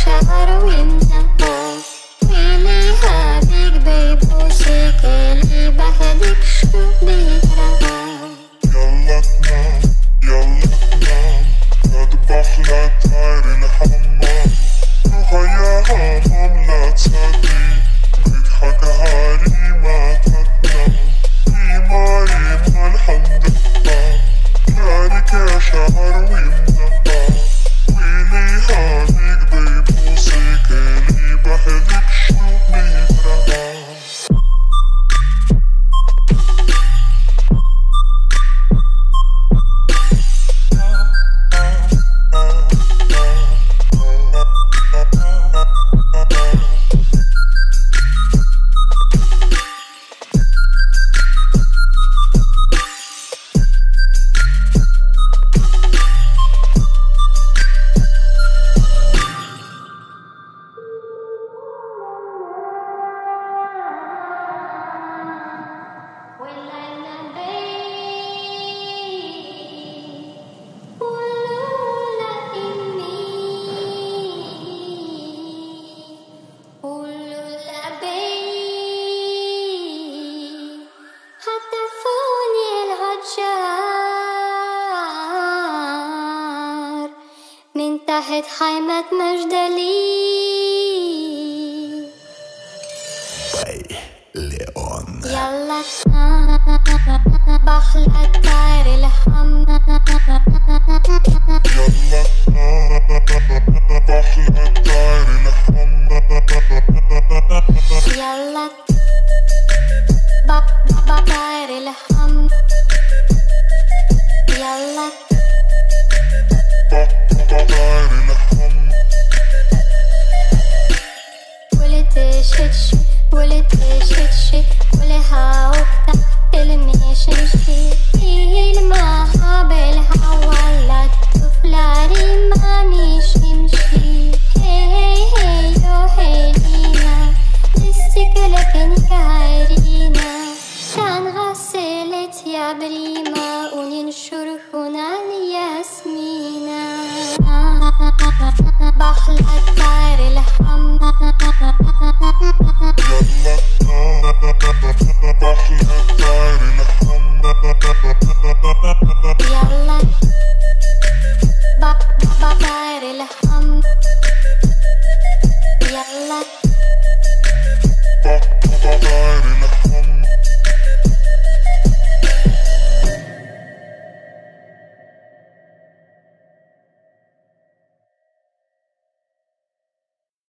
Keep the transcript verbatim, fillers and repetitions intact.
شعر وينها ويليها بيك بيبوسك اللي بهدك شو بيجرى. يلا تنام يلا تنام اذبح لا طاير الحمام روحها يا همام لا تصدي بيضحك هاري ما تتنام ريما ريما الحمد لله مالك يا شعر ويمنها ويليها بيك بيبوسك اللي بهدك شو بيجرى. من تحت خيمة مجدلي ليون يلا بخلة طاير الحمام يلا بخلة طاير الحمام يلا طاير الحمام يلا طاير الحمام ولتشتش ولتشتش ولها وقتا المشمشي المها بالهوا طفلاري ما مشمشي هي هي يو هيلينا لسكلك نكارينا كان غسلت يا بريمة وننشر هنا الياسمينة بخلة طاير الحمام يلا